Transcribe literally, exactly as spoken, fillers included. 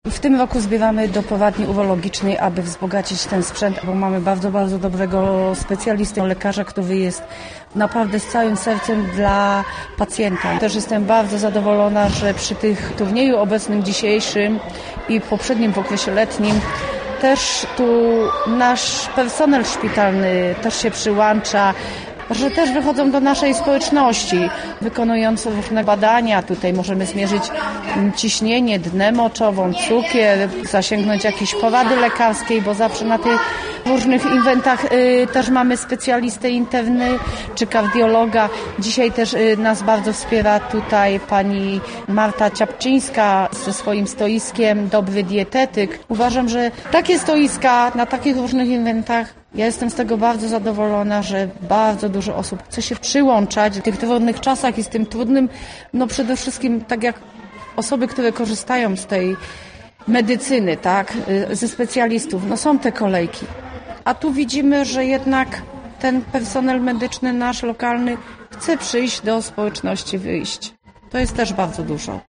W tym roku zbieramy do poradni urologicznej, aby wzbogacić ten sprzęt, bo mamy bardzo, bardzo dobrego specjalistę, lekarza, który jest naprawdę z całym sercem dla pacjenta. Też jestem bardzo zadowolona, że przy tych turnieju obecnym dzisiejszym i poprzednim w okresie letnim też tu nasz personel szpitalny też się przyłącza, że też wychodzą do naszej społeczności, wykonując różne badania. Tutaj możemy zmierzyć ciśnienie, dnę moczową, cukier, zasięgnąć jakiejś porady lekarskiej, bo zawsze na tych różnych eventach y, też mamy specjalistę interny czy kardiologa. Dzisiaj też y, nas bardzo wspiera tutaj pani Marta Ciapczyńska ze swoim stoiskiem Dobry Dietetyk. Uważam, że takie stoiska na takich różnych eventach, ja jestem z tego bardzo zadowolona, że bardzo dużo osób chce się przyłączać w tych trudnych czasach i z tym trudnym, no przede wszystkim tak jak osoby, które korzystają z tej medycyny, tak, ze specjalistów, no są te kolejki. A tu widzimy, że jednak ten personel medyczny nasz lokalny chce przyjść do społeczności, wyjść. To jest też bardzo dużo.